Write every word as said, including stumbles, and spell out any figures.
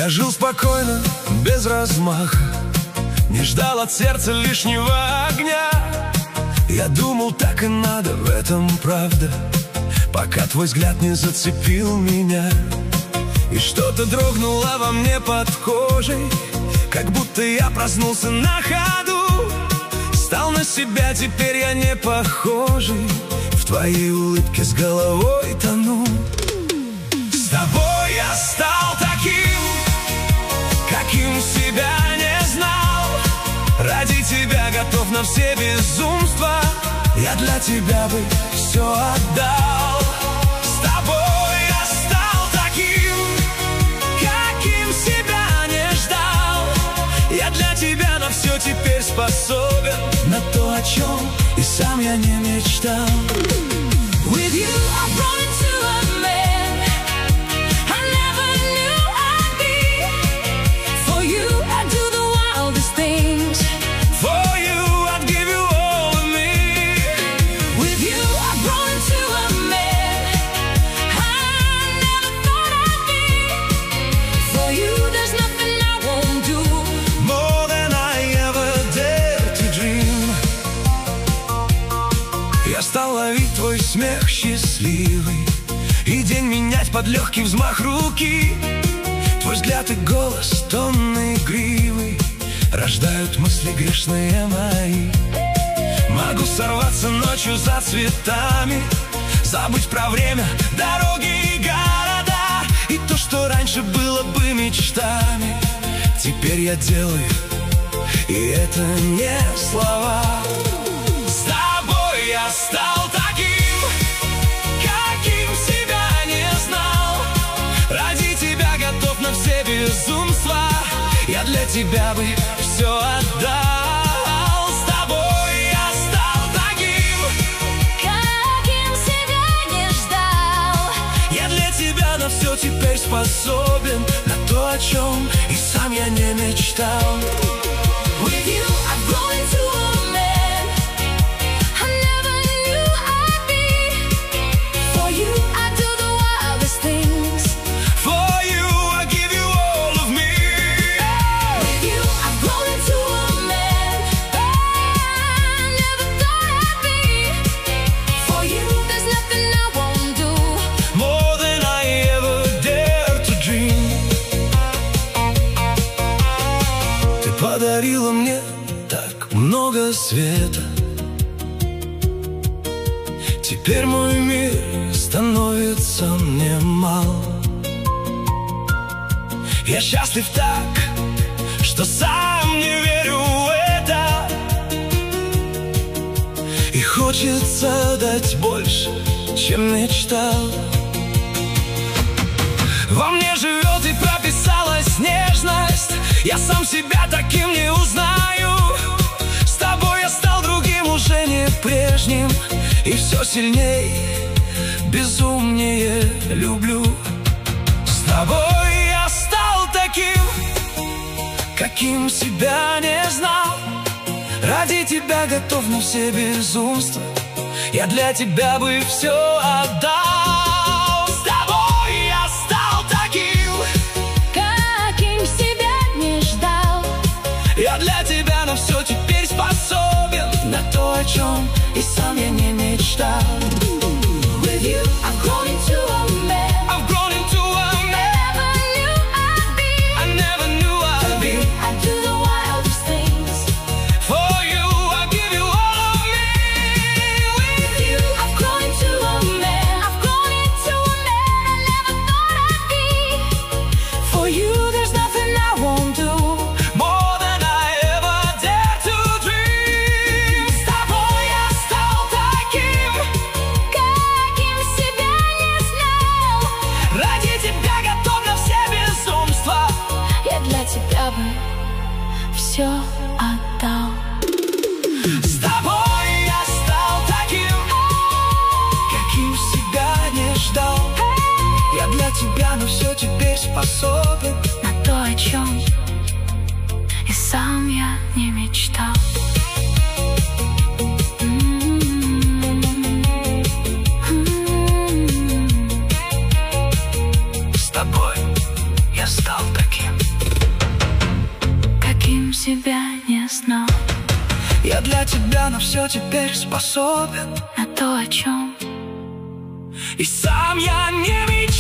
Я жил спокойно, без размаха, не ждал от сердца лишнего огня. Я думал, так и надо, в этом правда, пока твой взгляд не зацепил меня. И что-то дрогнуло во мне под кожей, как будто я проснулся на ходу. Стал на себя, теперь я не похожий, в твоей улыбке с головой тону. С тобой я стал таким, каким себя не знал. Ради тебя готов на все безумства, я для тебя бы все отдал. С тобой я стал таким, каким себя не ждал. Я для тебя на все теперь способен, на то, о чем и сам я не мечтал. With you I've grown into a man I never knew I'd be. For you I'd do the wildest things. For you I'd give you all of me. With you I've grown into a man I never thought I'd be. For you there's nothing I won't do, more than I ever dared to dream. Я стал ловить твой смех счастливый и день менять под легкий взмах руки. Твой взгляд и голос тонны игривый рождают мысли грешные мои. Могу сорваться ночью за цветами, забыть про время, дороги и города. И то, что раньше было бы мечтами, теперь я делаю, и это не слова. С тобой я стал таким, каким себя не знал. Ради тебя готов на все безумства, я для тебя бы все отдал. С тобой я стал таким, каким себя не ждал. я для тебя на все теперь способен, на то, о чем и сам я не мечтал. With you I've grown into a man I never knew I'd be. For you I'd do the wildest things. For you I give you all of me. With you I've grown into a man I never thought I'd be. For you there's nothing I won't do, More than I ever dared to dream. Ты подарила мне так много света, теперь мой мир становится мне мал. Я счастлив так, что сам не верю в это, и хочется дать больше, чем мечтал. Во мне живет и прописалась нежность, я сам себя таким не узнаю. С тобой я стал другим, уже не прежним, и все сильнее, безумнее люблю. С тобой я стал таким, каким себя не знал. Ради тебя готов на все безумства, я для тебя бы все отдал. С тобой я стал таким, каким себя не ждал. я для тебя на все теперь способен, на то, о чем и сам я не мечтал. With you I've grown into a man I've grown into a I man never knew I'd be. I never knew I'd be. I do the wildest things. For you I give you all of me. With you I've grown into a man I've grown into a man I never thought I'd be. For you there's nothing I won't do, More than I ever dared to dream. С тобой я стал таким, каким себя не знал. ради тебя готов на все безумства. Я для тебя бы все отдал. С тобой я стал таким, каким себя не ждал. Я для тебя на все теперь способен, На то, о чем и сам я не мечтал. с тобой я стал таким. себя не знал. Я для тебя на все теперь способен, На то, о чем и сам я не видел.